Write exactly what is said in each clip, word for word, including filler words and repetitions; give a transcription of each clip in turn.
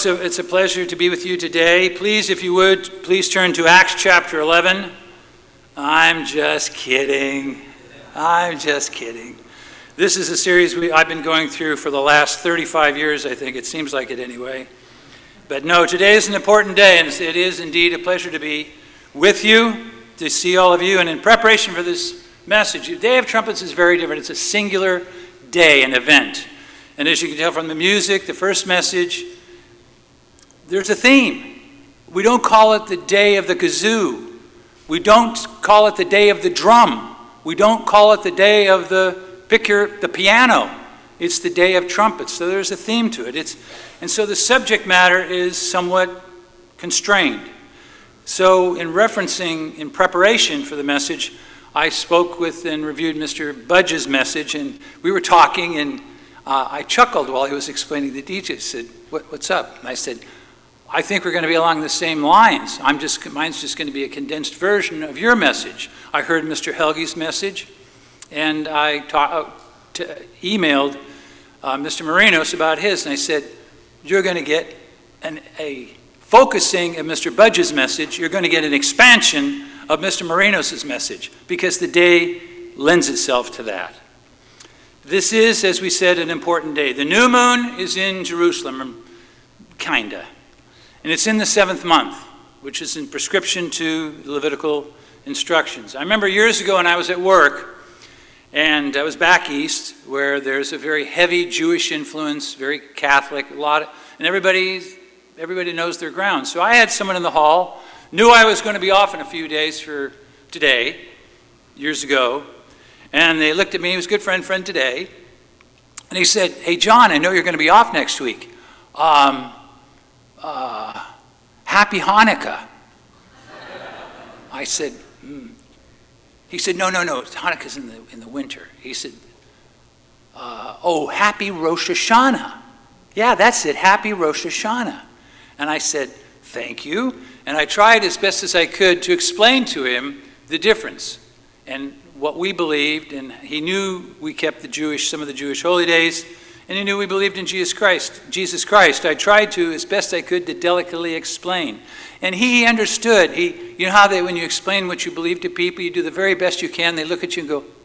it's a, it's a pleasure to be with you today. Please, if you would, please turn to Acts chapter eleven. I'm just kidding. I'm just kidding. This is a series we, I've been going through for the last thirty-five years, I think. It seems like it anyway. But no, today is an important day, and it is indeed a pleasure to be with you, to see all of you. And in preparation for this message, the Day of Trumpets is very different. It's a singular day, an event. And as you can tell from the music, the first message, there's a theme. We don't call it the day of the kazoo. We don't call it the day of the drum. We don't call it the day of the, pick your, the piano. It's the day of trumpets. So there's a theme to it. It's, and so the subject matter is somewhat constrained. So in referencing, in preparation for the message, I spoke with and reviewed Mister Budge's message, and we were talking, and uh, I chuckled while he was explaining the details. He said, what, what's up? And I said, I think we're going to be along the same lines. I'm just, mine's just going to be a condensed version of your message. I heard Mister Helge's message, and I ta- t- emailed uh, Mister Marinos about his, and I said, you're going to get an, a focusing of Mister Budge's message. You're going to get an expansion of Mister Marinos' message, because the day lends itself to that. This is, as we said, an important day. The new moon is in Jerusalem, kinda. And it's in the seventh month, which is in prescription to the Levitical instructions. I remember years ago when I was at work, and I was back east, where there's a very heavy Jewish influence, very Catholic, a lot of, and everybody, everybody knows their ground. So I had someone in the hall, knew I was going to be off in a few days for today, years ago, and they looked at me. He was a good friend, friend today, and he said, hey, John, I know you're going to be off next week. Um, uh, happy Hanukkah. I said, hmm. He said, no, no, no, Hanukkah's in the, in the winter. He said, uh, oh, happy Rosh Hashanah. Yeah, that's it, happy Rosh Hashanah. And I said, thank you. And I tried as best as I could to explain to him the difference and what we believed, and he knew we kept the Jewish, some of the Jewish holy days, and he knew we believed in Jesus Christ. Jesus Christ. I tried to, as best I could, to delicately explain. And he understood. He, you know how they, when you explain what you believe to people, you do the very best you can, they look at you and go,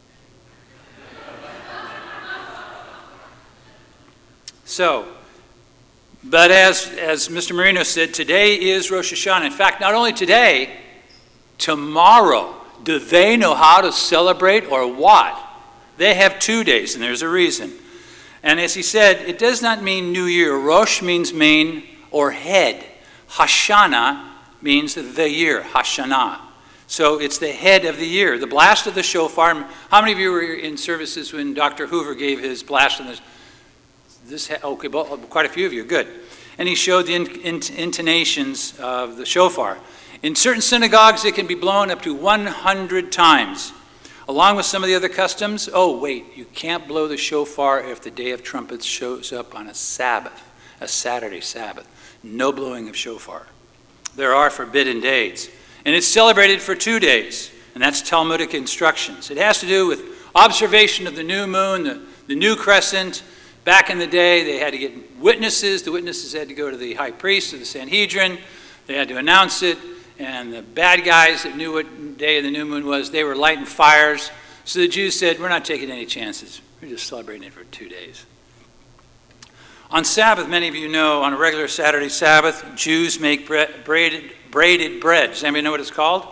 so, but as, as Mister Marino said, today is Rosh Hashanah. In fact, not only today, tomorrow. Do they know how to celebrate or what? They have two days, and there's a reason. And as he said, it does not mean New Year. Rosh means main or head. Hashanah means the year, Hashanah. So it's the head of the year. The blast of the shofar. How many of you were in services when Doctor Hoover gave his blast on this? This okay, quite a few of you, good. And he showed the in, in, intonations of the shofar. In certain synagogues, it can be blown up to one hundred times. Along with some of the other customs, oh, wait, you can't blow the shofar if the Day of Trumpets shows up on a Sabbath, a Saturday Sabbath. No blowing of shofar. There are forbidden days. And it's celebrated for two days, and that's Talmudic instructions. It has to do with observation of the new moon, the, the new crescent. Back in the day, they had to get witnesses. The witnesses had to go to the high priest or the Sanhedrin. They had to announce it. And the bad guys that knew what day of the new moon was, they were lighting fires. So the Jews said, we're not taking any chances. We're just celebrating it for two days. On Sabbath, many of you know, on a regular Saturday Sabbath, Jews make bre- braided, braided bread. Does anybody know what it's called?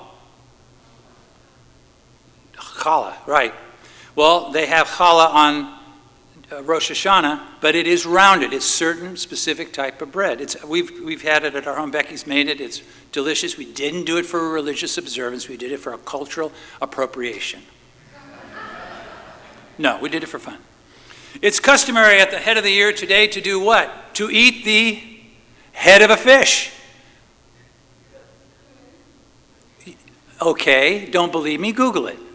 Challah, right. Well, they have challah on Uh, Rosh Hashanah, but it is rounded. It's certain specific type of bread. It's, we've, we've had it at our home. Becky's made it. It's delicious. We didn't do it for a religious observance. We did it for a cultural appropriation. No, we did it for fun. It's customary at the head of the year today to do what? To eat the head of a fish. Okay, don't believe me? Google it.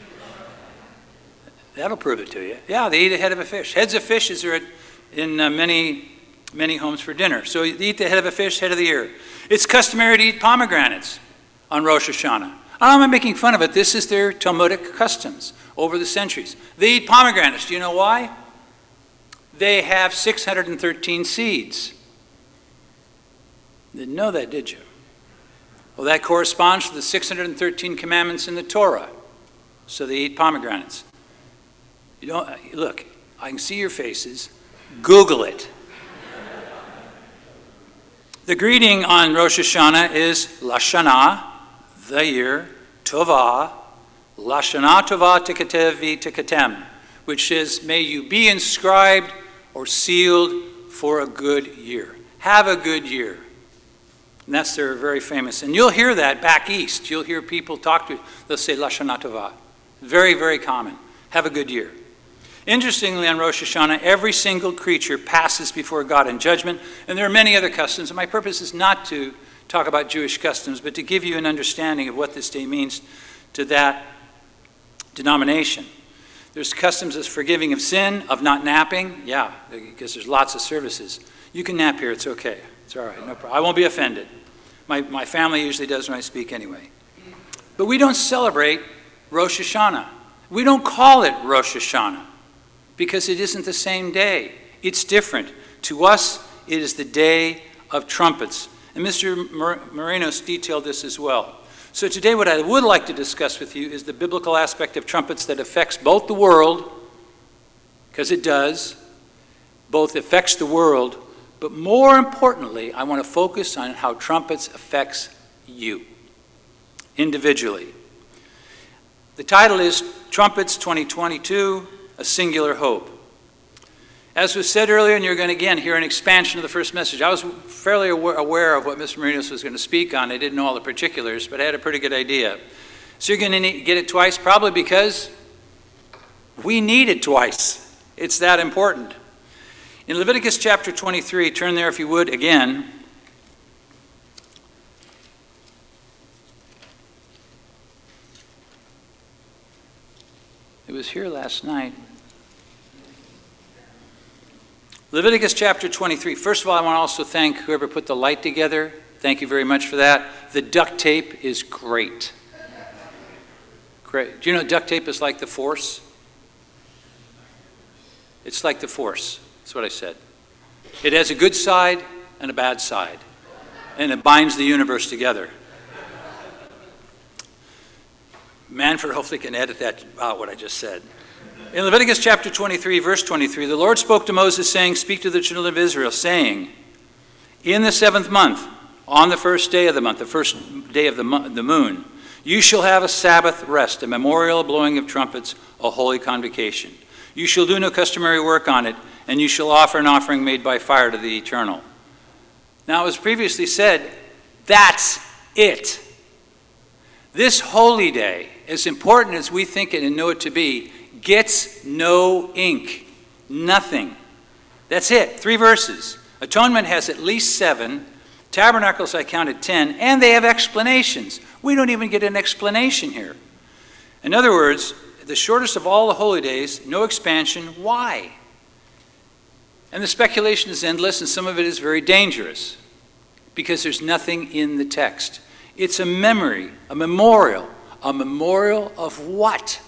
That'll prove it to you. Yeah, they eat a head of a fish. Heads of fishes are in uh, many, many homes for dinner. So you eat the head of a fish, head of the year. It's customary to eat pomegranates on Rosh Hashanah. I'm not making fun of it. This is their Talmudic customs over the centuries. They eat pomegranates. Do you know why? They have six hundred thirteen seeds. Didn't know that, did you? Well, that corresponds to the six hundred thirteen commandments in the Torah. So they eat pomegranates. You don't, look, I can see your faces. Google it. The greeting on Rosh Hashanah is Lashana, the year, Tovah, Lashana Tovah Tikatev Tikatem, which is, may you be inscribed or sealed for a good year. Have a good year. And that's their very famous. And you'll hear that back east. You'll hear people talk to, they'll say Lashana Tovah. Very, very common. Have a good year. Interestingly, on Rosh Hashanah, every single creature passes before God in judgment, and there are many other customs. And my purpose is not to talk about Jewish customs, but to give you an understanding of what this day means to that denomination. There's customs of forgiving of sin, of not napping. Yeah, because there's lots of services. You can nap here, it's okay. It's all right, no problem. I won't be offended. My, my family usually does when I speak anyway. But we don't celebrate Rosh Hashanah. We don't call it Rosh Hashanah because it isn't the same day. It's different. To us, it is the Day of Trumpets. And Mister Marinos detailed this as well. So today what I would like to discuss with you is the biblical aspect of trumpets that affects both the world, because it does, both affects the world, but more importantly, I want to focus on how trumpets affects you individually. The title is Trumpets twenty twenty-two, A Singular Hope. As was said earlier, and you're going to again hear an expansion of the first message. I was fairly aware of what Mister Marinos was going to speak on. I didn't know all the particulars, but I had a pretty good idea. So you're going to get it twice, probably because we need it twice. It's that important. In Leviticus chapter twenty-three, turn there if you would again. It was here last night. Leviticus chapter twenty-three. First of all, I want to also thank whoever put the light together. Thank you very much for that. The duct tape is great. Great. Do you know duct tape is like the Force? It's like the Force. That's what I said. It has a good side and a bad side. And it binds the universe together. Manfred hopefully can edit that out, what I just said. In Leviticus chapter twenty-three, verse twenty-three, the Lord spoke to Moses, saying, speak to the children of Israel, saying, in the seventh month, on the first day of the month, the first day of the, mo- the moon, you shall have a Sabbath rest, a memorial blowing of trumpets, a holy convocation. You shall do no customary work on it, and you shall offer an offering made by fire to the Eternal. Now, as previously said, that's it. This holy day, as important as we think it and know it to be, gets no ink. Nothing. That's it. Three verses. Atonement has at least seven. Tabernacles, I counted ten. And they have explanations. We don't even get an explanation here. In other words, the shortest of all the holy days, no expansion. Why? And the speculation is endless, and some of it is very dangerous because there's nothing in the text. It's a memory, a memorial. A memorial of what?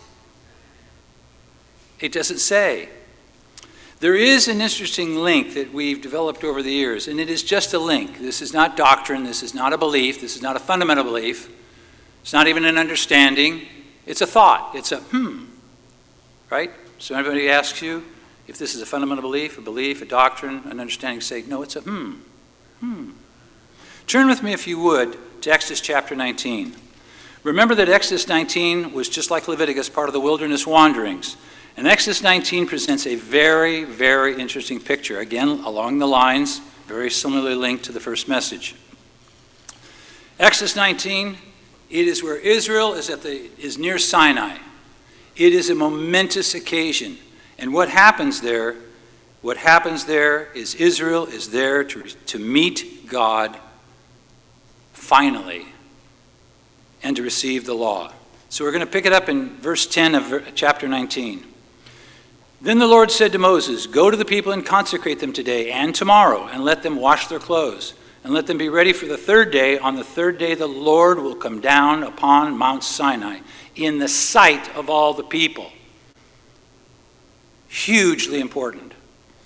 It doesn't say. There is an interesting link that we've developed over the years, and it is just a link. This is not doctrine. This is not a belief. This is not a fundamental belief. It's not even an understanding. It's a thought. It's a hmm, right? So everybody asks you if this is a fundamental belief, a belief, a doctrine, an understanding, say, no, it's a hmm, hmm. Turn with me, if you would, to Exodus chapter nineteen. Remember that Exodus nineteen was just like Leviticus, part of the wilderness wanderings. And Exodus nineteen presents a very, very interesting picture. Again, along the lines, very similarly linked to the first message. Exodus nineteen, it is where Israel is at the is near Sinai. It is a momentous occasion. And what happens there, what happens there is Israel is there to, to meet God finally and to receive the law. So we're going to pick it up in verse ten of chapter nineteen. Then the Lord said to Moses, go to the people and consecrate them today and tomorrow, and let them wash their clothes, and let them be ready for the third day. On the third day the Lord will come down upon Mount Sinai in the sight of all the people. Hugely important.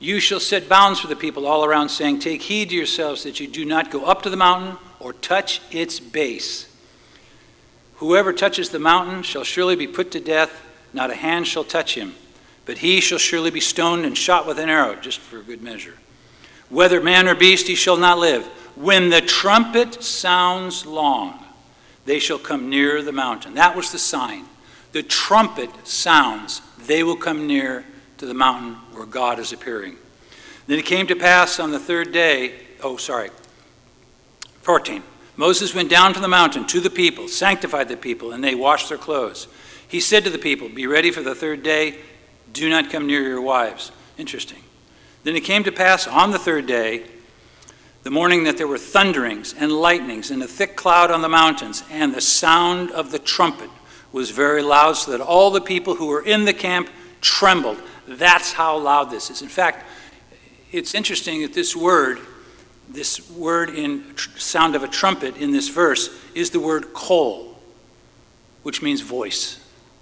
You shall set bounds for the people all around, saying, take heed to yourselves that you do not go up to the mountain or touch its base. Whoever touches the mountain shall surely be put to death. Not a hand shall touch him, but he shall surely be stoned and shot with an arrow, just for good measure. Whether man or beast, he shall not live. When the trumpet sounds long, they shall come near the mountain. That was the sign. The trumpet sounds, they will come near to the mountain where God is appearing. Then it came to pass on the third day, oh, sorry, fourteen. Moses went down from the mountain to the people, sanctified the people, and they washed their clothes. He said to the people, be ready for the third day. Do not come near your wives. Interesting. Then it came to pass on the third day, the morning, that there were thunderings and lightnings and a thick cloud on the mountains, and the sound of the trumpet was very loud, so that all the people who were in the camp trembled. That's how loud this is. In fact, it's interesting that this word, this word in tr- sound of a trumpet in this verse is the word kol, which means voice.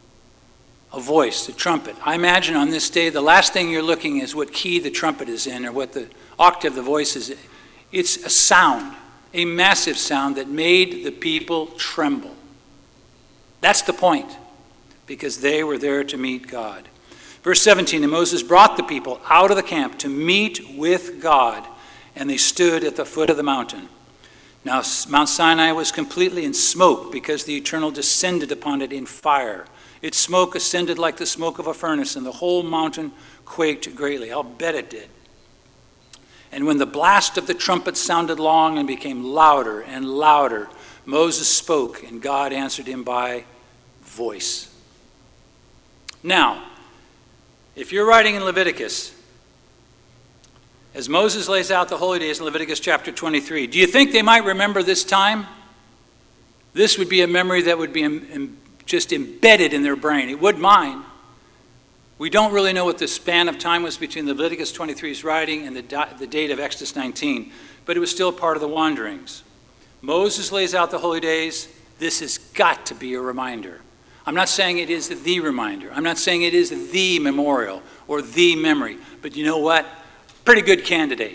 A voice, the trumpet. I imagine on this day, the last thing you're looking is what key the trumpet is in or what the octave the voice is in. It's a sound, a massive sound that made the people tremble. That's the point, because they were there to meet God. Verse seventeen, and Moses brought the people out of the camp to meet with God, and they stood at the foot of the mountain. Now Mount Sinai was completely in smoke, because the Eternal descended upon it in fire. Its smoke ascended like the smoke of a furnace, and the whole mountain quaked greatly. I'll bet it did. And when the blast of the trumpet sounded long and became louder and louder, Moses spoke, and God answered him by voice. Now, if you're writing in Leviticus, as Moses lays out the holy days in Leviticus chapter twenty-three, do you think they might remember this time? This would be a memory that would be em- em- just embedded in their brain. It would mine. We don't really know what the span of time was between Leviticus twenty-three's writing and the, di- the date of Exodus nineteen, but it was still part of the wanderings. Moses lays out the holy days. This has got to be a reminder. I'm not saying it is the reminder. I'm not saying it is the memorial or the memory. But you know what? Pretty good candidate.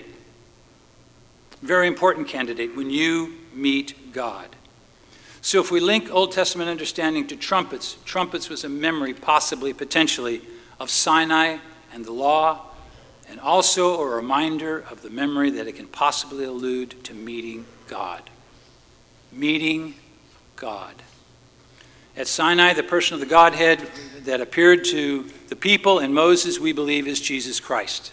Very important candidate when you meet God. So if we link Old Testament understanding to trumpets, trumpets was a memory, possibly, potentially, of Sinai and the law, and also a reminder of the memory that it can possibly allude to meeting God. Meeting God. At Sinai, the person of the Godhead that appeared to the people and Moses, we believe, is Jesus Christ.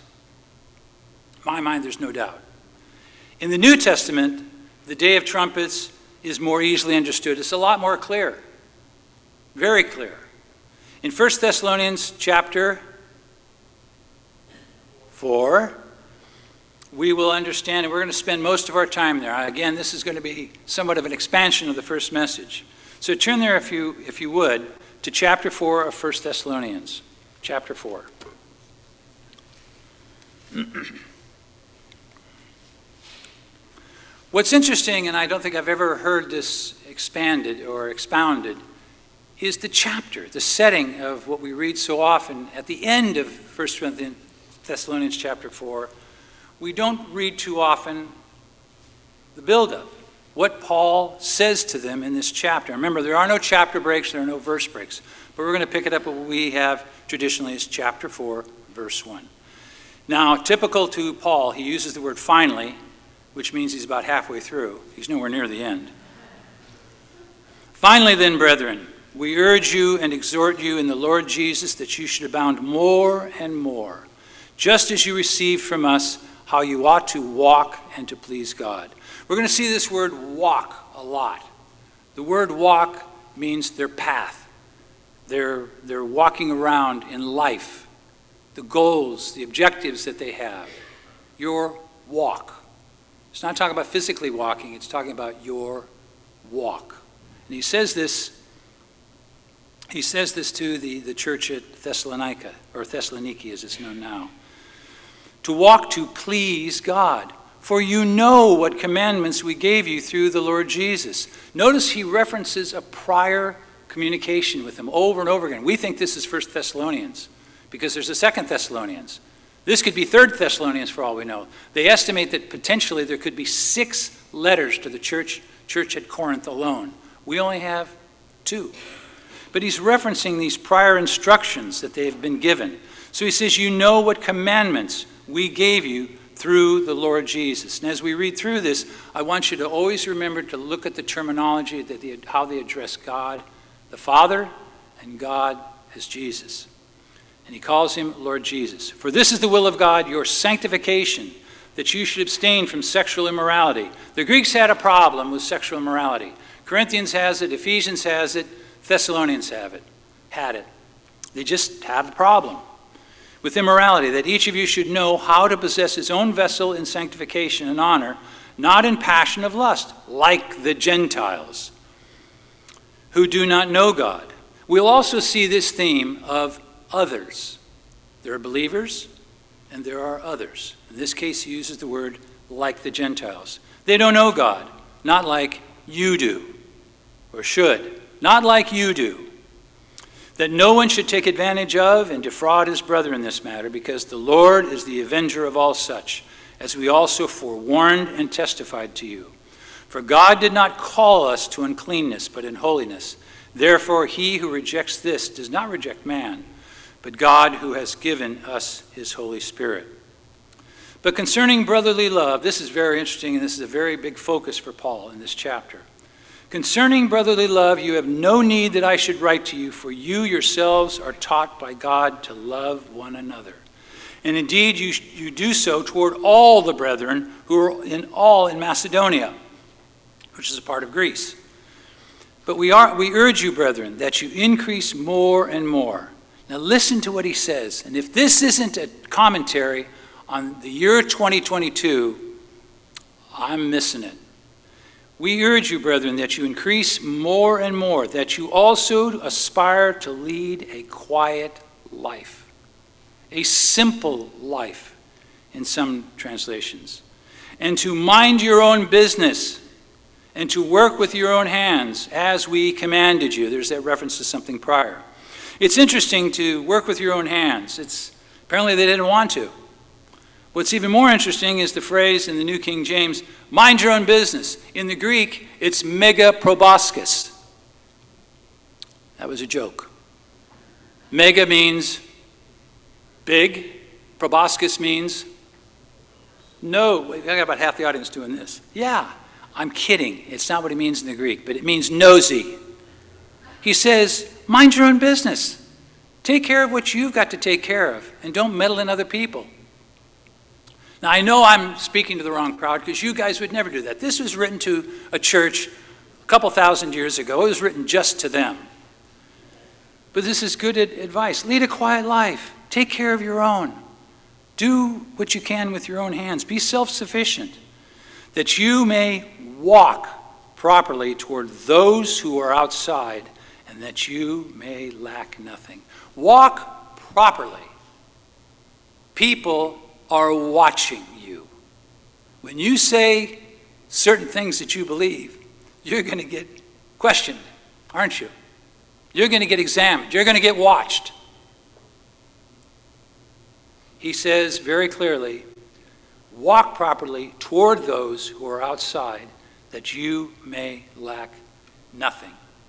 In my mind, there's no doubt. In the New Testament, the Day of Trumpets is more easily understood. It's a lot more clear. Very clear. In First Thessalonians chapter four, we will understand, and we're going to spend most of our time there. Again, this is going to be somewhat of an expansion of the first message. So turn there, if you, if you would, to chapter four of First Thessalonians. Chapter four. What's interesting, and I don't think I've ever heard this expanded or expounded, is the chapter, the setting of what we read so often at the end of First Thessalonians chapter four. We don't read too often the buildup, what Paul says to them in this chapter. Remember, there are no chapter breaks, there are no verse breaks, but we're going to pick it up what we have traditionally as chapter four, verse one. Now, typical to Paul, he uses the word finally, which means he's about halfway through. He's nowhere near the end. Finally then, brethren, we urge you and exhort you in the Lord Jesus that you should abound more and more, just as you received from us how you ought to walk and to please God. We're going to see this word walk a lot. The word walk means their path. They're, they're walking around in life, the goals, the objectives that they have. Your walk. It's not talking about physically walking, it's talking about your walk. And he says this, he says this to the, the church at Thessalonica, or Thessaloniki as it's known now. To walk to please God, for you know what commandments we gave you through the Lord Jesus. Notice he references a prior communication with them over and over again. We think this is First Thessalonians, because there's a Second Thessalonians. This could be Third Thessalonians for all we know. They estimate that potentially there could be six letters to the church, church at Corinth alone. We only have two. But he's referencing these prior instructions that they have been given. So he says, you know what commandments we gave you through the Lord Jesus. And as we read through this, I want you to always remember to look at the terminology, that they, how they address God, the Father, and God as Jesus. And he calls him Lord Jesus. For this is the will of God, your sanctification, that you should abstain from sexual immorality. The Greeks had a problem with sexual immorality. Corinthians has it, Ephesians has it, Thessalonians have it, had it. They just have a problem with immorality, that each of you should know how to possess his own vessel in sanctification and honor, not in passion of lust, like the Gentiles, who do not know God. We'll also see this theme of others. There are believers and there are others. In this case, he uses the word like the Gentiles. They don't know God, not like you do, or should, not like you do. That no one should take advantage of and defraud his brother in this matter, because the Lord is the avenger of all such, as we also forewarned and testified to you. For God did not call us to uncleanness, but in holiness. Therefore, he who rejects this does not reject man, but God who has given us his Holy Spirit. But concerning brotherly love, this is very interesting, and this is a very big focus for Paul in this chapter. Concerning brotherly love, you have no need that I should write to you, for you yourselves are taught by God to love one another. And indeed, you, you do so toward all the brethren who are in all in Macedonia, which is a part of Greece. But we, are, we urge you, brethren, that you increase more and more. Now listen to what he says. And if this isn't a commentary on the year twenty twenty-two, I'm missing it. We urge you, brethren, that you increase more and more, that you also aspire to lead a quiet life, a simple life in some translations, and to mind your own business, and to work with your own hands as we commanded you. There's that reference to something prior. It's interesting to work with your own hands. It's apparently they didn't want to. What's even more interesting is the phrase in the New King James, mind your own business. In the Greek, it's mega proboscis. That was a joke. Mega means big. Proboscis means no. I got about half the audience doing this. Yeah, I'm kidding. It's not what it means in the Greek, but it means nosy. He says, mind your own business. Take care of what you've got to take care of, and don't meddle in other people. Now, I know I'm speaking to the wrong crowd, because you guys would never do that. This was written to a church a couple thousand years ago. It was written just to them. But this is good advice. Lead a quiet life. Take care of your own. Do what you can with your own hands. Be self-sufficient, that you may walk properly toward those who are outside, and that you may lack nothing. Walk properly. People are watching you. When you say certain things that you believe, you're going to get questioned, aren't you? You're going to get examined. You're going to get watched. He says very clearly, walk properly toward those who are outside, that you may lack nothing.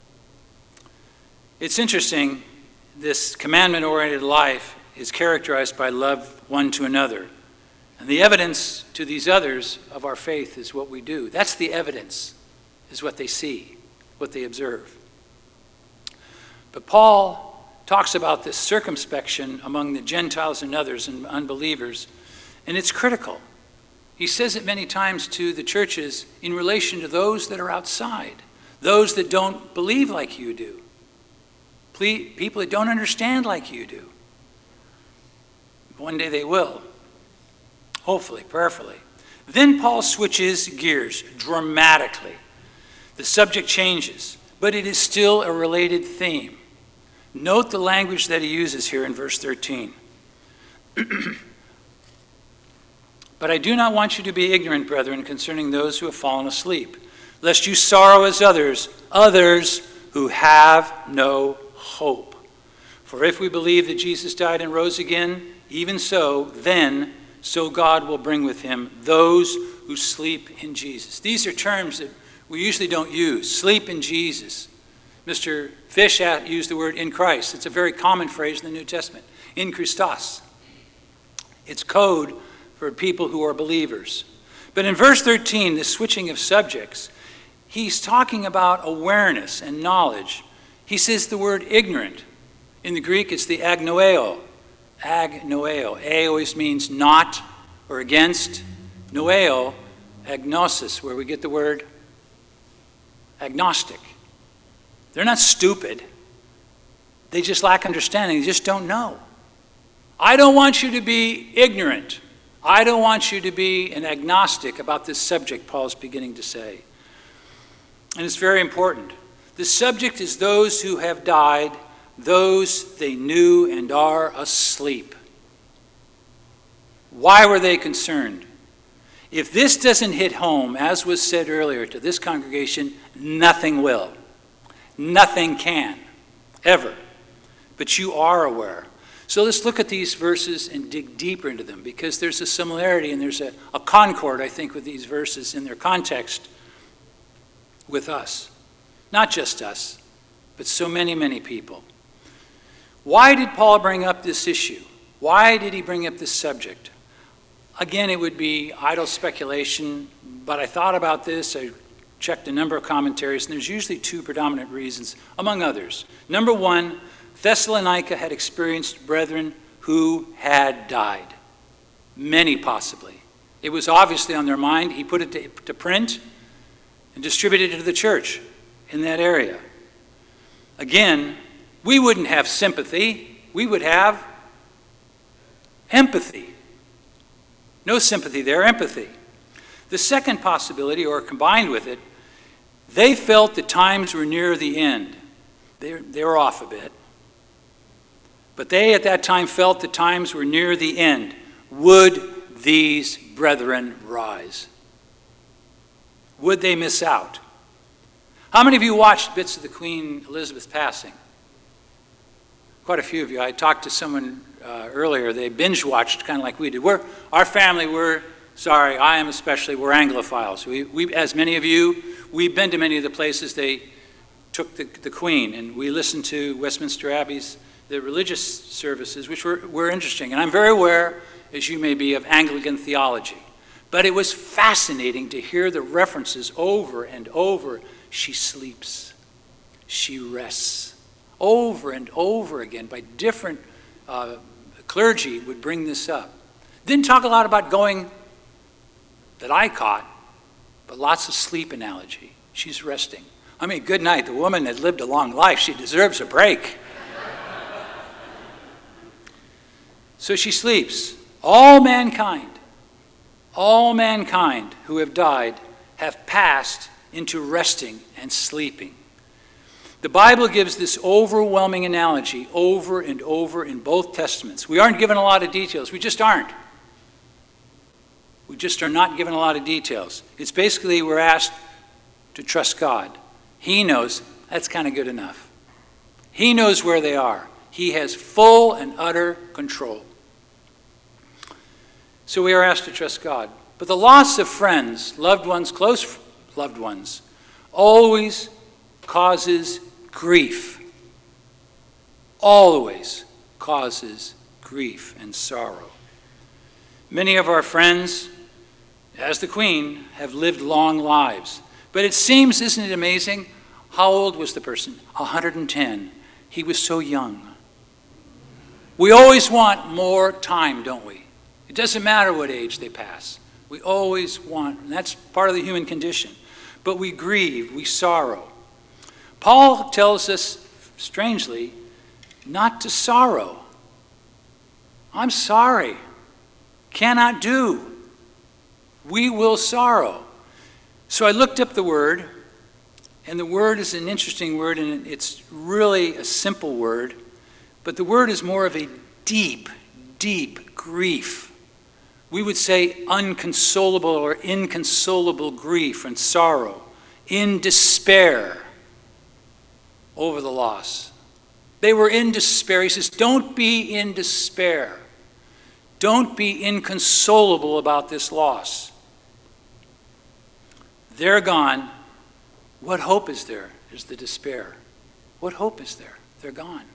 It's interesting, this commandment-oriented life is characterized by love one to another. And the evidence to these others of our faith is what we do. That's the evidence, is what they see, what they observe. But Paul talks about this circumspection among the Gentiles and others and unbelievers, and it's critical. He says it many times to the churches in relation to those that are outside, those that don't believe like you do, people that don't understand like you do. One day they will, hopefully, prayerfully. Then Paul switches gears dramatically. The subject changes, but it is still a related theme. Note the language that he uses here in verse thirteen. But I do not want you to be ignorant, brethren, concerning those who have fallen asleep, lest you sorrow as others, others who have no hope. For if we believe that Jesus died and rose again, even so, then, so God will bring with him those who sleep in Jesus. These are terms that we usually don't use. Sleep in Jesus. Mister Fish used the word in Christ. It's a very common phrase in the New Testament. In Christos. It's code for people who are believers. But in verse thirteen, the switching of subjects, he's talking about awareness and knowledge. He says the word ignorant. In the Greek, it's the agnoeo. Agnoeo. A always means not or against. Noeo, agnosis, where we get the word agnostic. They're not stupid. They just lack understanding. They just don't know. I don't want you to be ignorant. I don't want you to be an agnostic about this subject, Paul's beginning to say. And it's very important. The subject is those who have died, those they knew and are asleep. Why were they concerned? If this doesn't hit home, as was said earlier to this congregation, nothing will. Nothing can, ever. But you are aware. So let's look at these verses and dig deeper into them, because there's a similarity and there's a, a concord, I think, with these verses in their context with us. Not just us, but so many, many people. Why did Paul bring up this issue? Why did he bring up this subject? Again, it would be idle speculation, but I thought about this. I checked a number of commentaries, and there's usually two predominant reasons, among others. Number one, Thessalonica had experienced brethren who had died. Many possibly. It was obviously on their mind. He put it to, to print and distributed it to the church in that area. Again, we wouldn't have sympathy. We would have empathy. No sympathy there, empathy. The second possibility, or combined with it, they felt the times were near the end. They, they were off a bit. But they at that time felt the times were near the end. Would these brethren rise? Would they miss out? How many of you watched bits of the Queen Elizabeth passing? Quite a few of you. I talked to someone uh, earlier. They binge watched kind of like we did. We're, our family, we're, sorry, I am especially, we're Anglophiles. We, we, as many of you, we've been to many of the places they took the, the Queen, and we listened to Westminster Abbey's the religious services, which were, were interesting. And I'm very aware, as you may be, of Anglican theology. But it was fascinating to hear the references over and over. She sleeps. She rests. Over and over again by different uh, clergy would bring this up. Didn't talk a lot about going that I caught, but lots of sleep analogy. She's resting. I mean, good night. The woman had lived a long life. She deserves a break. So she sleeps. All mankind, all mankind who have died have passed into resting and sleeping. The Bible gives this overwhelming analogy over and over in both Testaments. We aren't given a lot of details. We just aren't. We just are not given a lot of details. It's basically we're asked to trust God. He knows. That's kind of good enough. He knows where they are. He has full and utter control. So we are asked to trust God. But the loss of friends, loved ones, close loved ones, always causes grief. Always causes grief and sorrow. Many of our friends, as the Queen, have lived long lives. But it seems, isn't it amazing? How old was the person? one hundred ten. He was so young. We always want more time, don't we? It doesn't matter what age they pass. We always want, and that's part of the human condition. But we grieve, we sorrow. Paul tells us, strangely, not to sorrow. I'm sorry. Cannot do. We will sorrow. So I looked up the word, and the word is an interesting word, and it's really a simple word, but the word is more of a deep, deep grief. We would say unconsolable or inconsolable grief and sorrow, in despair over the loss. They were in despair. He says, don't be in despair. Don't be inconsolable about this loss. They're gone. What hope is there? Is the despair. What hope is there? They're gone.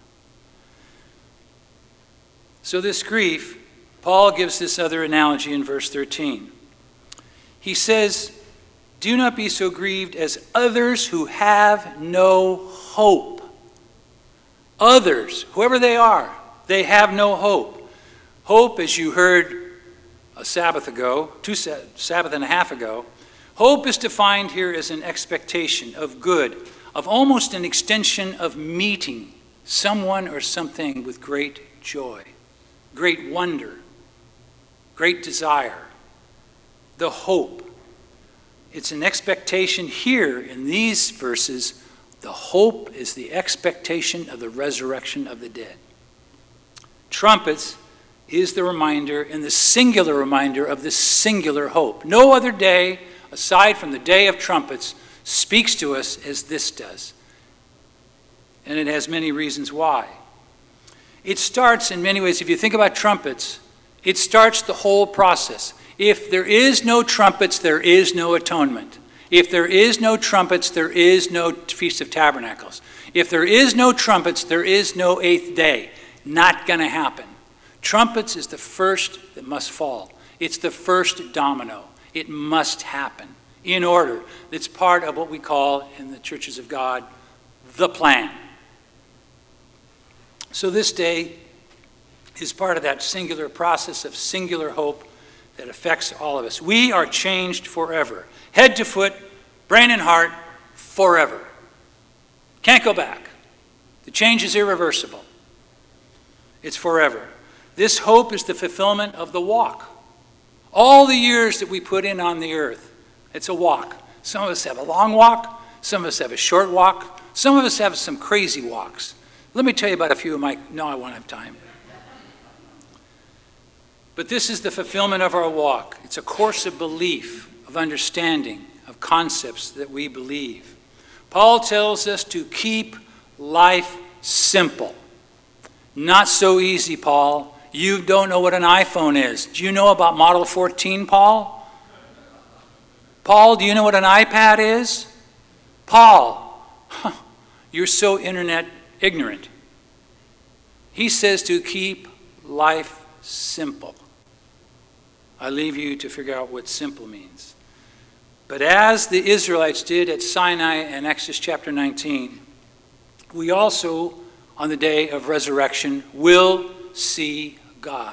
So this grief, Paul gives this other analogy in verse thirteen. He says, do not be so grieved as others who have no hope. Others, whoever they are, they have no hope. Hope, as you heard a Sabbath ago, two Sabbath and a half ago, hope is defined here as an expectation of good, of almost an extension of meeting someone or something with great joy, great wonder, great desire. The hope. It's an expectation here in these verses. The hope is the expectation of the resurrection of the dead. Trumpets is the reminder and the singular reminder of this singular hope. No other day, aside from the day of trumpets, speaks to us as this does. And it has many reasons why. It starts in many ways, if you think about trumpets, it starts the whole process. If there is no trumpets, there is no atonement. If there is no trumpets, there is no Feast of Tabernacles. If there is no trumpets, there is no eighth day. Not going to happen. Trumpets is the first that must fall. It's the first domino. It must happen in order. It's part of what we call in the churches of God, the plan. So this day is part of that singular process of singular hope that affects all of us. We are changed forever. Head to foot, brain and heart, forever. Can't go back. The change is irreversible. It's forever. This hope is the fulfillment of the walk. All the years that we put in on the earth, it's a walk. Some of us have a long walk. Some of us have a short walk. Some of us have some crazy walks. Let me tell you about a few of my... No, I won't have time. But this is the fulfillment of our walk. It's a course of belief, of understanding, of concepts that we believe. Paul tells us to keep life simple. Not so easy, Paul. You don't know what an iPhone is. Do you know about Model fourteen, Paul? Paul, do you know what an iPad is? Paul, huh, you're so internet ignorant. He says to keep life simple. I leave you to figure out what simple means. But as the Israelites did at Sinai in Exodus chapter nineteen, we also, on the day of resurrection, will see God.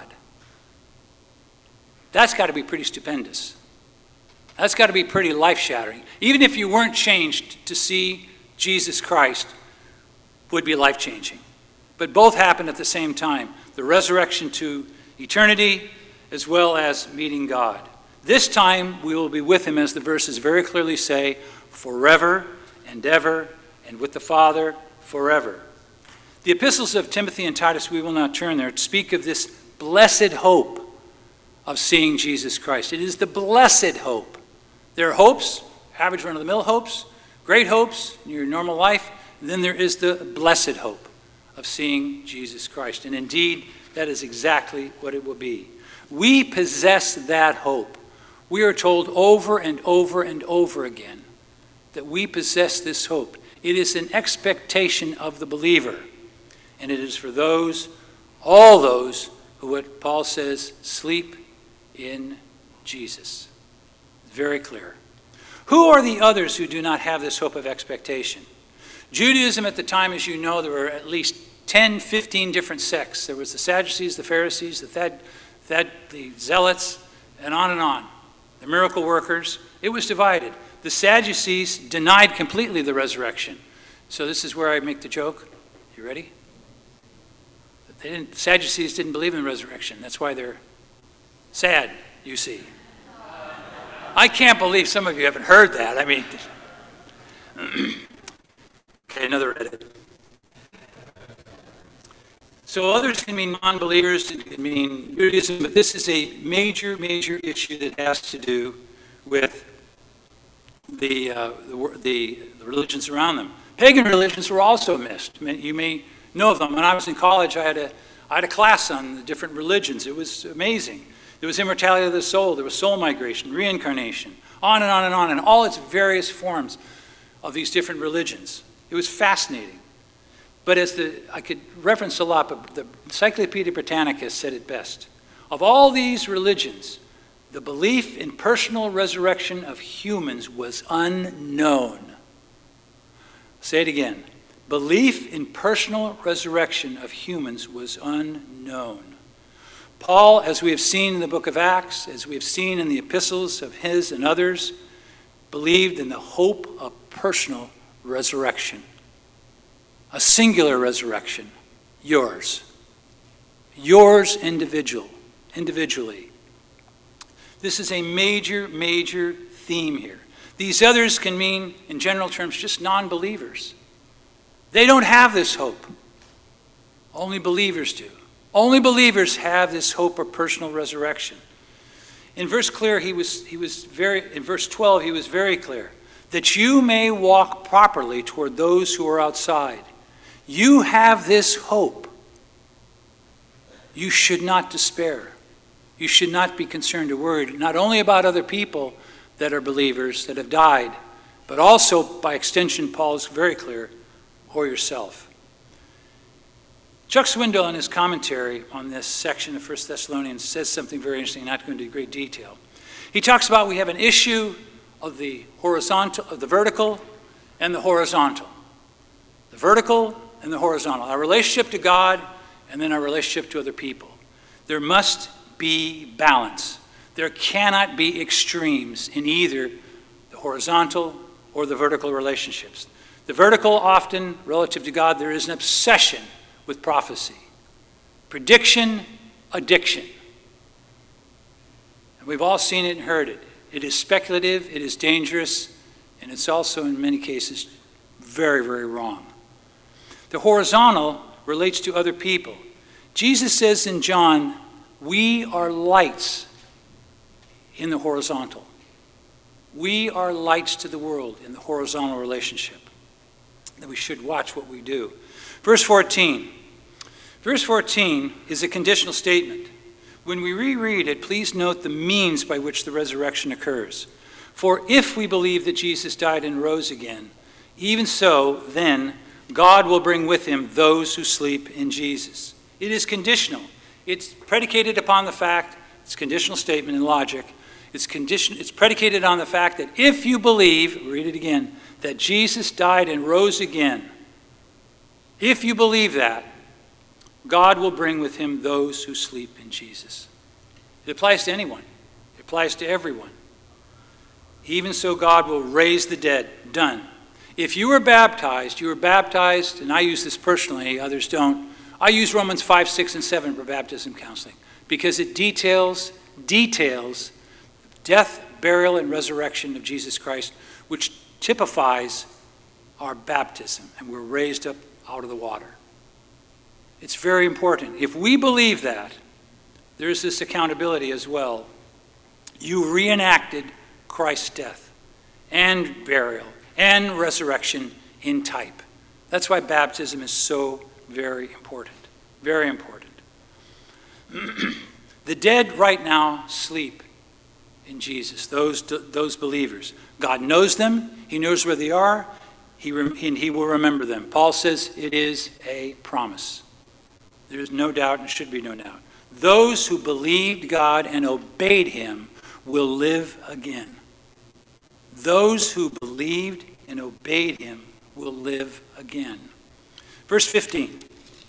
That's got to be pretty stupendous. That's got to be pretty life-shattering. Even if you weren't changed, to see Jesus Christ would be life-changing. But both happen at the same time. The resurrection to eternity, as well as meeting God. This time we will be with him, as the verses very clearly say, forever and ever, and with the Father forever. The epistles of Timothy and Titus, we will not turn there, speak of this blessed hope of seeing Jesus Christ. It is the blessed hope. There are hopes, average run-of-the-mill hopes, great hopes in your normal life, and then there is the blessed hope of seeing Jesus Christ. And indeed, that is exactly what it will be. We possess that hope. We are told over and over and over again that we possess this hope. It is an expectation of the believer. And it is for those, all those, who, what Paul says, sleep in Jesus. Very clear. Who are the others who do not have this hope of expectation? Judaism at the time, as you know, there were at least ten, fifteen different sects. There was the Sadducees, the Pharisees, the Thad, Thad, the Zealots, and on and on. The miracle workers. It was divided. The Sadducees denied completely the resurrection. So this is where I make the joke. You ready? They didn't, the Sadducees didn't believe in the resurrection. That's why they're sad, you see. I can't believe some of you haven't heard that. I mean, okay, another edit. So others can mean non-believers, it can mean Judaism, but this is a major, major issue that has to do with the, uh, the, the, the religions around them. Pagan religions were also missed. You may know of them. When I was in college, I had a, I had a class on the different religions. It was amazing. There was immortality of the soul. There was soul migration, reincarnation, on and on and on, and all its various forms of these different religions. It was fascinating. But as the, I could reference a lot, but the Encyclopedia Britannica said it best. Of all these religions, the belief in personal resurrection of humans was unknown. Say it again. Belief in personal resurrection of humans was unknown. Paul, as we have seen in the book of Acts, as we have seen in the epistles of his and others, believed in the hope of personal resurrection. A singular resurrection, yours. Yours individual, individually. This is a major, major theme here. These others can mean, in general terms, just non-believers. They don't have this hope. Only believers do. Only believers have this hope of personal resurrection. In verse clear, he was, he was very, in verse twelve, he was very clear. That you may walk properly toward those who are outside. You have this hope. You should not despair. You should not be concerned or worried, not only about other people that are believers that have died, but also, by extension, Paul is very clear, or yourself. Chuck Swindoll, in his commentary on this section of First Thessalonians, says something very interesting, not going into great detail. He talks about we have an issue of the horizontal, of the vertical and the horizontal. The vertical and the horizontal. Our relationship to God and then our relationship to other people. There must be balance. There cannot be extremes in either the horizontal or the vertical relationships. The vertical, often, relative to God, there is an obsession with prophecy. Prediction, addiction. And we've all seen it and heard it. It is speculative, it is dangerous, and it's also, in many cases, very, very wrong. The horizontal relates to other people. Jesus says in John, we are lights in the horizontal. We are lights to the world in the horizontal relationship. That we should watch what we do. Verse fourteen. Verse fourteen is a conditional statement. When we reread it, please note the means by which the resurrection occurs. For if we believe that Jesus died and rose again, even so, then, God will bring with him those who sleep in Jesus. It is conditional. It's predicated upon the fact, it's a conditional statement in logic, it's, condition, it's predicated on the fact that if you believe, read it again, that Jesus died and rose again, if you believe that, God will bring with him those who sleep in Jesus. It applies to anyone. It applies to everyone. Even so, God will raise the dead. Done. If you were baptized, you were baptized, and I use this personally, others don't. I use Romans five, six, and seven for baptism counseling because it details, details death, burial, and resurrection of Jesus Christ, which typifies our baptism, and we're raised up out of the water. It's very important. If we believe that, there's this accountability as well. You reenacted Christ's death and burial and resurrection in type. That's why baptism is so very important. Very important. The dead right now sleep in Jesus, those, those believers. God knows them. He knows where they are. He, and he will remember them. Paul says it is a promise. There is no doubt and should be no doubt. Those who believed God and obeyed him will live again. Those who believed and obeyed him will live again. Verse fifteen.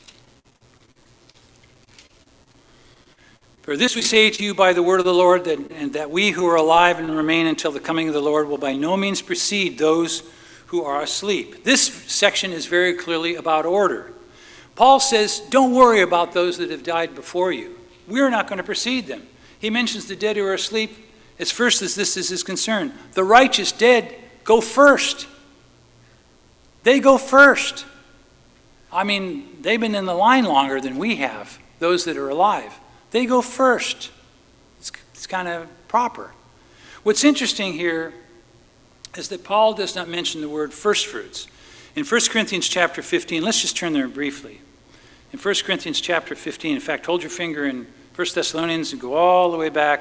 For this we say to you by the word of the Lord, that, and that we who are alive and remain until the coming of the Lord will by no means precede those who are asleep. This section is very clearly about order. Paul says, don't worry about those that have died before you. We're not going to precede them. He mentions the dead who are asleep as first as this is his concern. The righteous dead go first. They go first. I mean, they've been in the line longer than we have, those that are alive. They go first. It's, it's kind of proper. What's interesting here is that Paul does not mention the word first fruits. In First Corinthians chapter fifteen, let's just turn there briefly. in First Corinthians chapter fifteen. In fact, hold your finger in First Thessalonians and go all the way back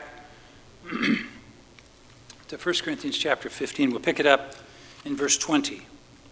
to First Corinthians chapter fifteen. We'll pick it up in verse twenty.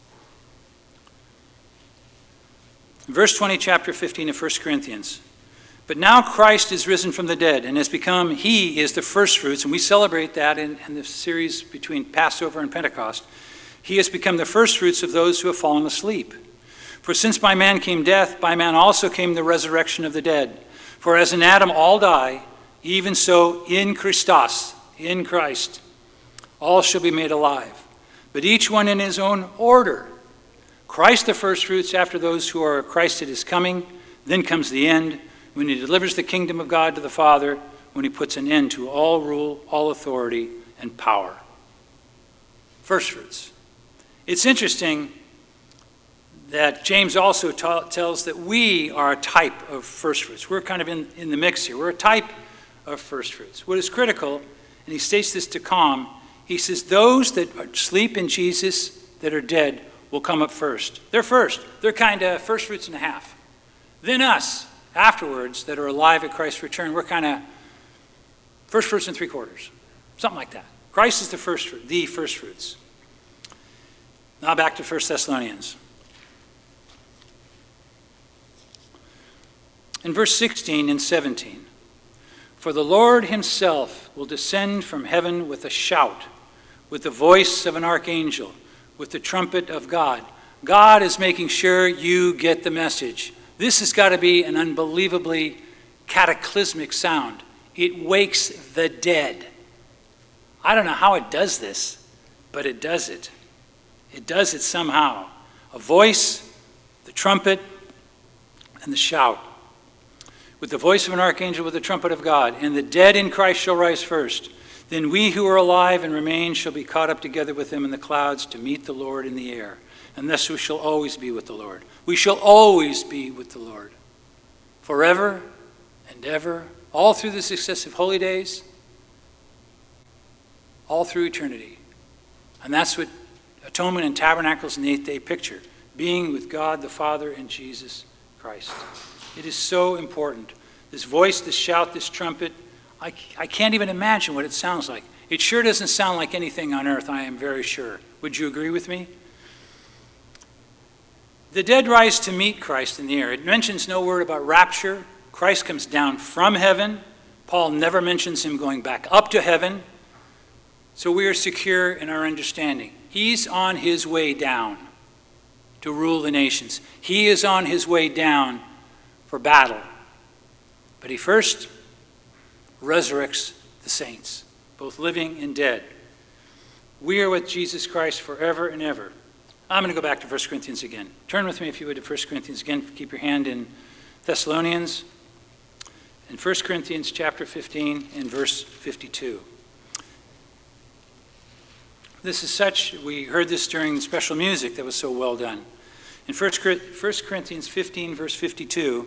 Verse twenty, chapter fifteen of First Corinthians. But now Christ is risen from the dead and has become, he is the first fruits, and we celebrate that in, in the series between Passover and Pentecost. He has become the first fruits of those who have fallen asleep. For since by man came death, by man also came the resurrection of the dead. For as in Adam all die, even so in Christos, in Christ, all shall be made alive. But each one in his own order. Christ the first fruits, after those who are Christ at his coming. Then comes the end, when he delivers the kingdom of God to the Father, when he puts an end to all rule, all authority, and power. First fruits. It's interesting that James also ta- tells that we are a type of first fruits. We're kind of in, in the mix here. We're a type of first fruits. What is critical, and he states this to calm, he says, those that sleep in Jesus that are dead will come up first. They're first. They're kind of first fruits and a half. Then us, afterwards, that are alive at Christ's return, we're kind of first fruits and three quarters. Something like that. Christ is the first fruit, the first fruits. Now back to First Thessalonians. In verse sixteen and seventeen, for the Lord himself will descend from heaven with a shout, with the voice of an archangel, with the trumpet of God. God is making sure you get the message. This has got to be an unbelievably cataclysmic sound. It wakes the dead. I don't know how it does this, but it does it. It does it somehow. A voice, the trumpet, and the shout. With the voice of an archangel, with the trumpet of God. And the dead in Christ shall rise first. Then we who are alive and remain shall be caught up together with them in the clouds to meet the Lord in the air. And thus we shall always be with the Lord. We shall always be with the Lord. Forever and ever. All through the successive holy days. All through eternity. And that's what atonement and tabernacles and the eighth day picture. Being with God the Father and Jesus Christ. It is so important. This voice, this shout, this trumpet, I, I can't even imagine what it sounds like. It sure doesn't sound like anything on earth, I am very sure. Would you agree with me? The dead rise to meet Christ in the air. It mentions no word about rapture. Christ comes down from heaven. Paul never mentions him going back up to heaven. So we are secure in our understanding. He's on his way down to rule the nations. He is on his way down for battle. But he first resurrects the saints, both living and dead. We are with Jesus Christ forever and ever. I'm going to go back to First Corinthians again. Turn with me, if you would, to First Corinthians again. Keep your hand in Thessalonians. In First Corinthians chapter fifteen and verse fifty-two. This is such, we heard this during the special music that was so well done. In First Corinthians fifteen, verse fifty-two,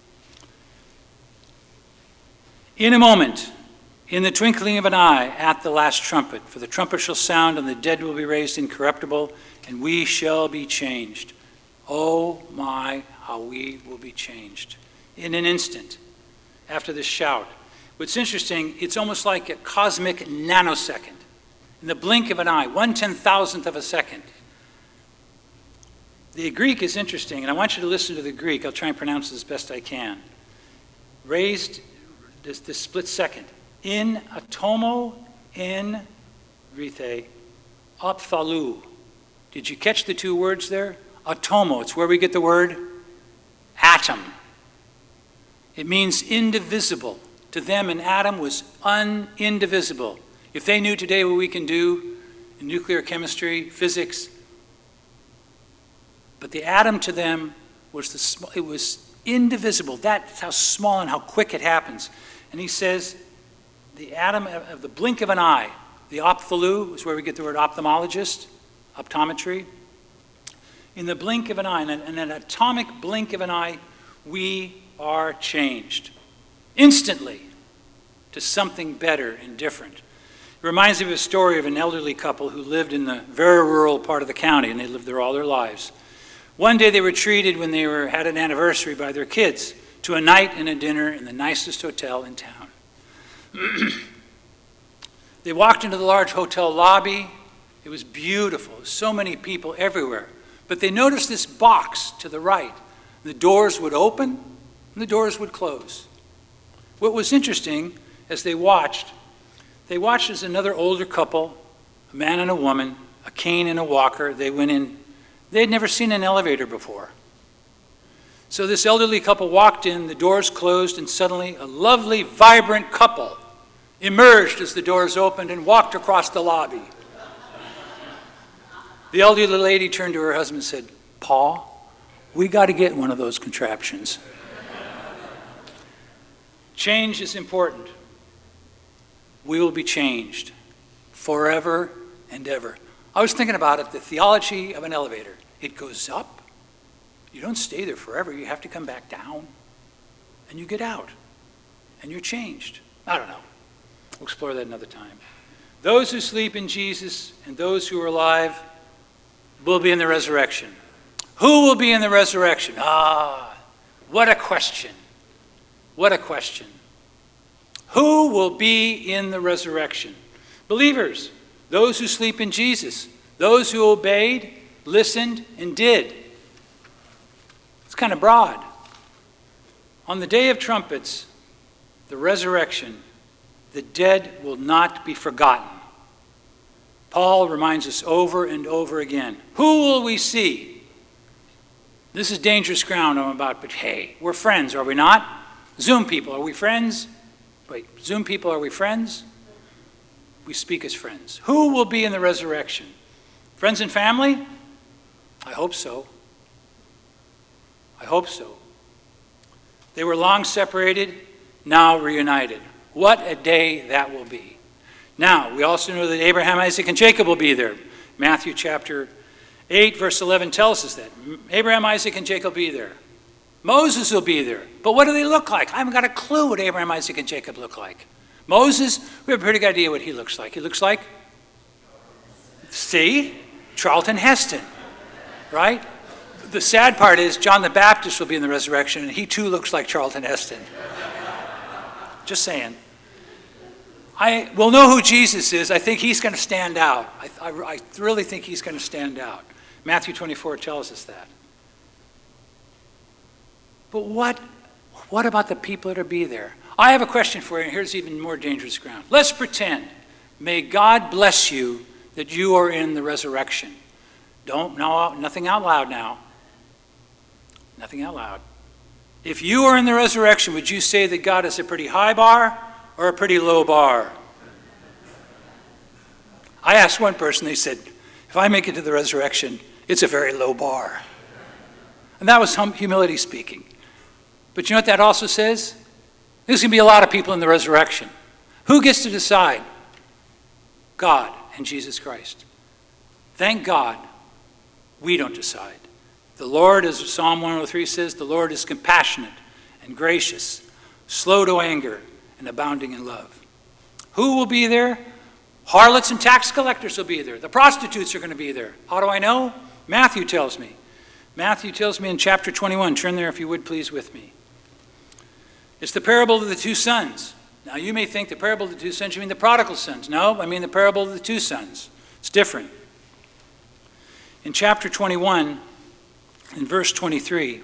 in a moment, in the twinkling of an eye, at the last trumpet, for the trumpet shall sound, and the dead will be raised incorruptible, and we shall be changed. Oh my, how we will be changed. In an instant, after this shout. What's interesting, it's almost like a cosmic nanosecond. In the blink of an eye, one ten-thousandth of a second. The Greek is interesting, and I want you to listen to the Greek. I'll try and pronounce it as best I can. Raised, this, this split second. In atomo, in rthe, ophthalou. Did you catch the two words there? Atomo, it's where we get the word atom. It means indivisible. To them, an atom was un-indivisible. If they knew today what we can do in nuclear chemistry, physics, but the atom to them was the sm- it was indivisible. That's how small and how quick it happens. And he says, the atom of the blink of an eye, the ophthalou is where we get the word ophthalmologist, optometry. In the blink of an eye, in an, in an atomic blink of an eye, we are changed instantly to something better and different. It reminds me of a story of an elderly couple who lived in the very rural part of the county, and they lived there all their lives. One day they were treated when they were had an anniversary by their kids to a night and a dinner in the nicest hotel in town. They walked into the large hotel lobby. It was beautiful. So many people everywhere. But they noticed this box to the right. The doors would open and the doors would close. What was interesting as they watched, they watched as another older couple, a man and a woman, a cane and a walker, they went in. They had never seen an elevator before. So this elderly couple walked in, the doors closed, and suddenly a lovely, vibrant couple emerged as the doors opened and walked across the lobby. The elderly lady turned to her husband and said, "Paul, we got to get one of those contraptions." Change is important. We will be changed forever and ever. I was thinking about it, the theology of an elevator. It goes up. You don't stay there forever. You have to come back down. And you get out. And you're changed. I don't know. We'll explore that another time. Those who sleep in Jesus and those who are alive will be in the resurrection. Who will be in the resurrection? Ah, what a question. What a question. Who will be in the resurrection? Believers, those who sleep in Jesus, those who obeyed, listened, and did. It's kind of broad. On the day of trumpets, the resurrection, the dead will not be forgotten. Paul reminds us over and over again. Who will we see? This is dangerous ground I'm about, but hey, we're friends, are we not? Zoom people, are we friends? Wait, Zoom people, are we friends? We speak as friends. Who will be in the resurrection? Friends and family? I hope so. I hope so. They were long separated, now reunited. What a day that will be. Now, we also know that Abraham, Isaac, and Jacob will be there. Matthew chapter eight, verse eleven tells us that. Abraham, Isaac, and Jacob will be there. Moses will be there. But what do they look like? I haven't got a clue what Abraham, Isaac, and Jacob look like. Moses, we have a pretty good idea what he looks like. He looks like, see, Charlton Heston, right? The sad part is John the Baptist will be in the resurrection, and he too looks like Charlton Heston. Just saying. I will know who Jesus is. I think he's going to stand out. I, I, I really think he's going to stand out. Matthew twenty-four tells us that. But what, what about the people that are be there? I have a question for you, and here's even more dangerous ground. Let's pretend. May God bless you that you are in the resurrection. Don't, no, nothing out loud now. Nothing out loud. If you are in the resurrection, would you say that God is a pretty high bar or a pretty low bar? I asked one person, they said, if I make it to the resurrection, it's a very low bar. And that was humility speaking. But you know what that also says? There's going to be a lot of people in the resurrection. Who gets to decide? God and Jesus Christ. Thank God we don't decide. The Lord, as Psalm one oh three says, the Lord is compassionate and gracious, slow to anger, and abounding in love. Who will be there? Harlots and tax collectors will be there. The prostitutes are going to be there. How do I know? Matthew tells me. Matthew tells me in chapter twenty-one. Turn there if you would, please, with me. It's the parable of the two sons. Now, you may think the parable of the two sons, you mean the prodigal sons. No, I mean the parable of the two sons. It's different. In chapter twenty-one, in verse twenty-three,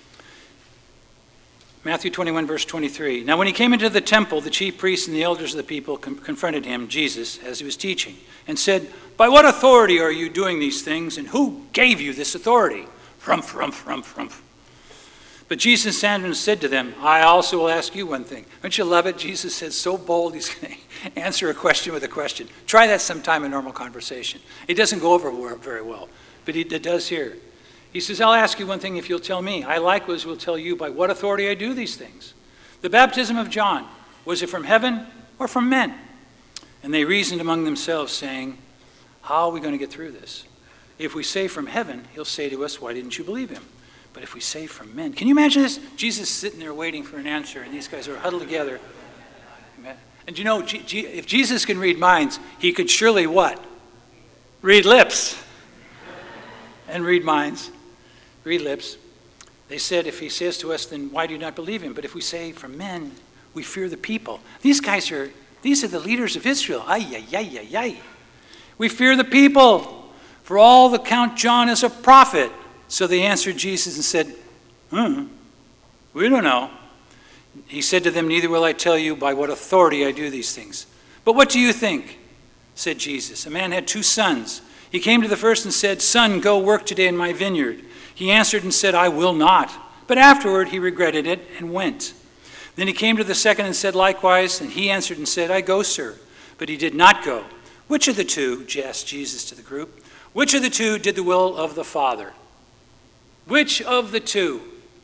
Matthew twenty-one, verse twenty-three. Now, when he came into the temple, the chief priests and the elders of the people com- confronted him, Jesus, as he was teaching, and said, "By what authority are you doing these things, and who gave you this authority?" Rumph, rumph, rumph, rumph. But Jesus answered and said to them, "I also will ask you one thing." Don't you love it? Jesus says so bold, he's going to answer a question with a question. Try that sometime in normal conversation. It doesn't go over very well, but it does here. He says, "I'll ask you one thing if you'll tell me. I likewise will tell you by what authority I do these things. The baptism of John, was it from heaven or from men?" And they reasoned among themselves, saying, "How are we going to get through this? If we say from heaven, he'll say to us, 'Why didn't you believe him?' But if we say from men," can you imagine this? Jesus sitting there waiting for an answer, and these guys are huddled together. And you know, G- G- if Jesus can read minds, he could surely what? Read lips. And read minds. three lips. They said, if he says to us, then why do you not believe him? But if we say, from men, we fear the people. These guys are, these are the leaders of Israel. Ay, ay, ay, ay, ay. We fear the people, for all that count John as a prophet. So they answered Jesus and said, hmm, we don't know. He said to them, neither will I tell you by what authority I do these things. But what do you think? Said Jesus. A man had two sons. He came to the first and said, son, go work today in my vineyard. He answered and said, I will not. But afterward he regretted it and went. Then he came to the second and said likewise, and he answered and said, I go, sir. But he did not go. Which of the two, asked Jesus to the group, which of the two did the will of the Father? Which of the two?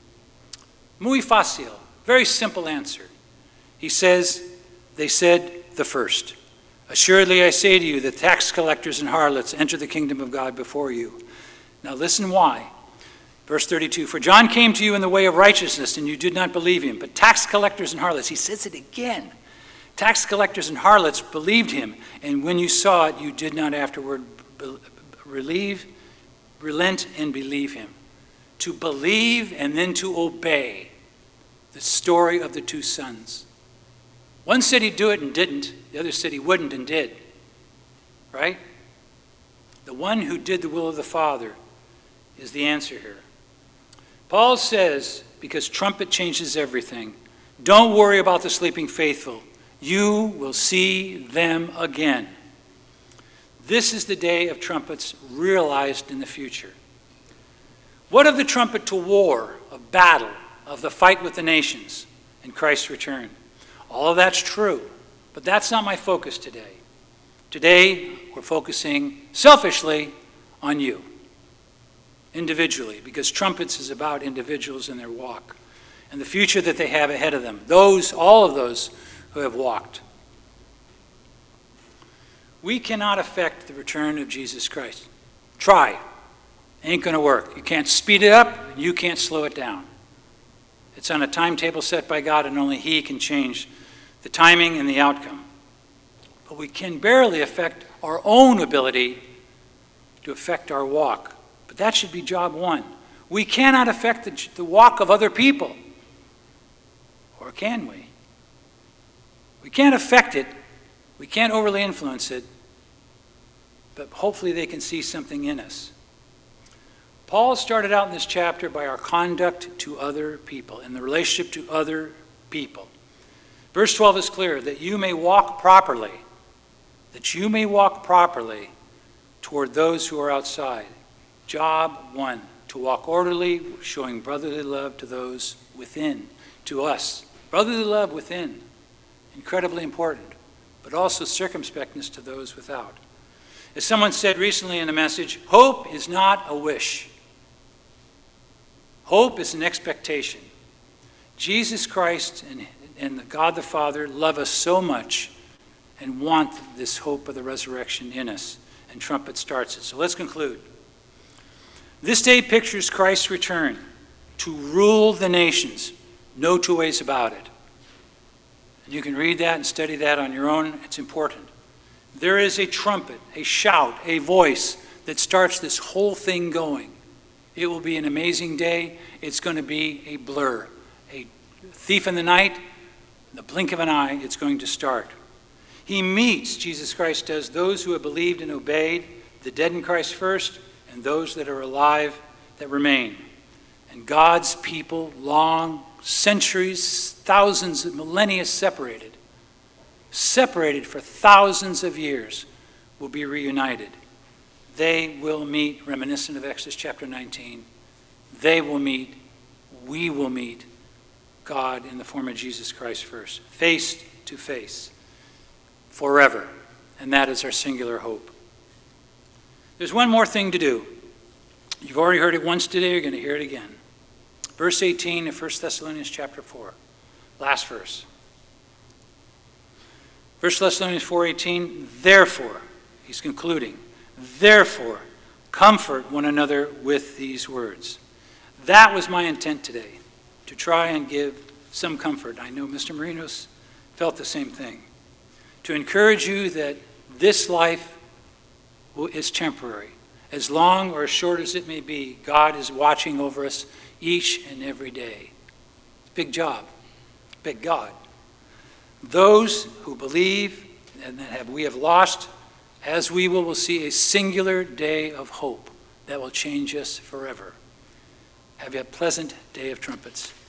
Muy fácil. Very simple answer. He says, they said, the first. Assuredly I say to you, the tax collectors and harlots enter the kingdom of God before you. Now listen why. Verse thirty-two, for John came to you in the way of righteousness, and you did not believe him. But tax collectors and harlots, he says it again. Tax collectors and harlots believed him, and when you saw it, you did not afterward relieve, relent and believe him. To believe and then to obey. The story of the two sons. One said he'd do it and didn't. The other said he wouldn't and did. Right? The one who did the will of the Father is the answer here. Paul says, because trumpet changes everything, don't worry about the sleeping faithful. You will see them again. This is the day of trumpets realized in the future. What of the trumpet to war, of battle, of the fight with the nations and Christ's return? All of that's true, but that's not my focus today. Today, we're focusing selfishly on you, individually, because trumpets is about individuals and their walk and the future that they have ahead of them. Those, all of those who have walked. We cannot affect the return of Jesus Christ. Try. Ain't going to work. You can't speed it up, and you can't slow it down. It's on a timetable set by God, and only he can change the timing and the outcome. But we can barely affect our own ability to affect our walk. But that should be job one. We cannot affect the, the walk of other people. Or can we? We can't affect it. We can't overly influence it. But hopefully they can see something in us. Paul started out in this chapter by our conduct to other people, and the relationship to other people. Verse twelve is clear, that you may walk properly, that you may walk properly toward those who are outside. Job one, to walk orderly, showing brotherly love to those within, to us. Brotherly love within, incredibly important, but also circumspectness to those without. As someone said recently in a message, hope is not a wish. Hope is an expectation. Jesus Christ and, and the God the Father love us so much and want this hope of the resurrection in us. And trumpet starts it. So let's conclude. This day pictures Christ's return to rule the nations. No two ways about it. And you can read that and study that on your own. It's important. There is a trumpet, a shout, a voice that starts this whole thing going. It will be an amazing day. It's going to be a blur. A thief in the night, in the blink of an eye, it's going to start. He meets, Jesus Christ does, those who have believed and obeyed, the dead in Christ first, and those that are alive that remain. And God's people, long centuries, thousands of millennia separated, separated for thousands of years, will be reunited. They will meet, reminiscent of Exodus chapter nineteen, they will meet, we will meet God in the form of Jesus Christ first, face to face, forever. And that is our singular hope. There's one more thing to do. You've already heard it once today, you're going to hear it again. Verse eighteen of First Thessalonians chapter four, last verse. First Thessalonians four eighteen, therefore, he's concluding, therefore, comfort one another with these words. That was my intent today, to try and give some comfort. I know Mister Marinos felt the same thing. To encourage you that this life is temporary. As long or as short as it may be, God is watching over us each and every day. Big job, big God. Those who believe and that have, we have lost, as we will, will see a singular day of hope that will change us forever. Have a pleasant day of trumpets.